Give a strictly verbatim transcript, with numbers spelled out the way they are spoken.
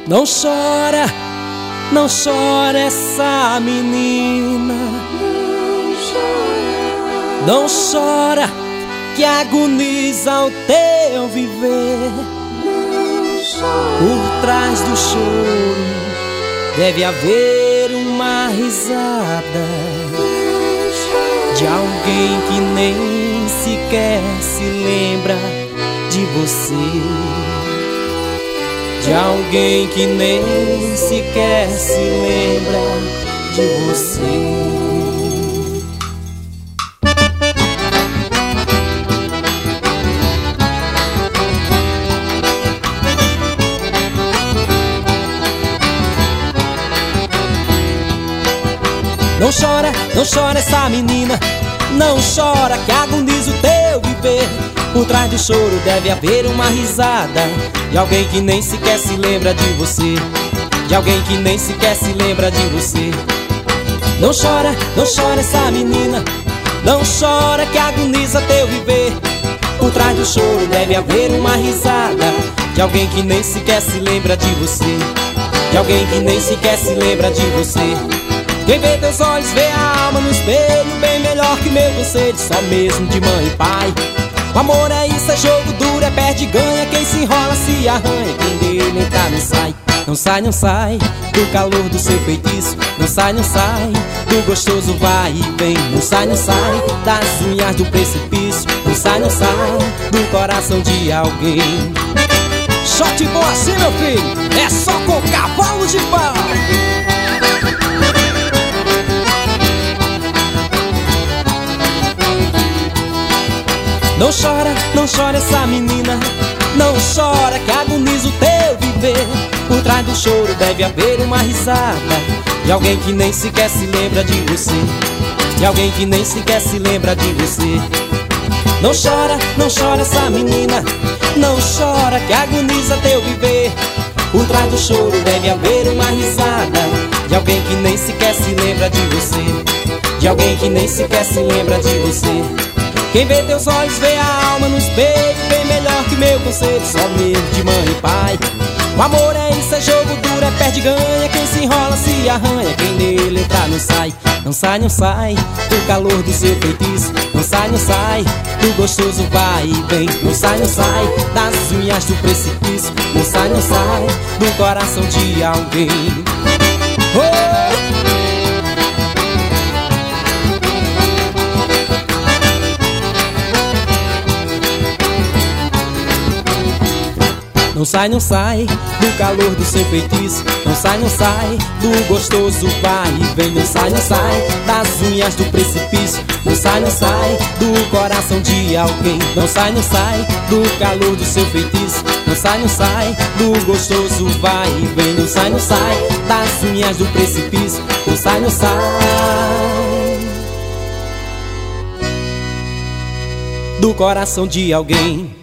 Não chora, não chora essa menina. Não chora que agoniza o teu viver. Por trás do choro deve haver uma risada de alguém que nem sequer se lembra de você, de alguém que nem sequer se lembra de você. Não chora, não chora essa menina. Não chora que agoniza o teu viver. Por trás do choro deve haver uma risada de alguém que nem sequer se lembra de você, de alguém que nem sequer se lembra de você. Não chora, não chora essa menina. Não chora que agoniza teu viver. Por trás do choro deve haver uma risada de alguém que nem sequer se lembra de você, de alguém que nem sequer se lembra de você. Quem vê teus olhos vê a alma no espelho, bem melhor que meu conselho, só mesmo de mãe e pai. O amor é isso, é jogo duro, é perde e ganha. Quem se enrola se arranha, quem dele entrar não sai. Não sai, não sai do calor do seu feitiço. Não sai, não sai do gostoso vai e vem. Não sai, não sai das unhas do precipício. Não sai, não sai do coração de alguém. Shot bom assim, meu filho, é só com cavalo de pau. Não chora, não chora essa menina. Não chora que agoniza o teu viver. Por trás do choro deve haver uma risada de alguém que nem sequer se lembra de você, de alguém que nem sequer se lembra de você. Não chora, não chora essa menina. Não chora que agoniza teu viver. Por trás do choro deve haver uma risada de alguém que nem sequer se lembra de você, de alguém que nem sequer se lembra de você. Quem vê teus olhos vê a alma no espelho, bem melhor que meu conselho, só mesmo de mãe e pai. O amor é isso, é jogo duro, é perde e ganha. Quem se enrola se arranha, quem nele entrar não sai. Não sai, não sai do calor do seu feitiço. Não sai, não sai do gostoso vai e vem. Não sai, não sai das unhas do precipício. Não sai, não sai do coração de alguém. Oh! Não sai, não sai do calor do seu feitiço. Não sai, não sai do gostoso vai e vem. Não sai, não sai das unhas do precipício. Não sai, não sai do coração de alguém. Não sai, não sai do calor do seu feitiço. Não sai, não sai do gostoso vai e vem. Não sai, não sai das unhas do precipício. Não sai, não sai do coração de alguém.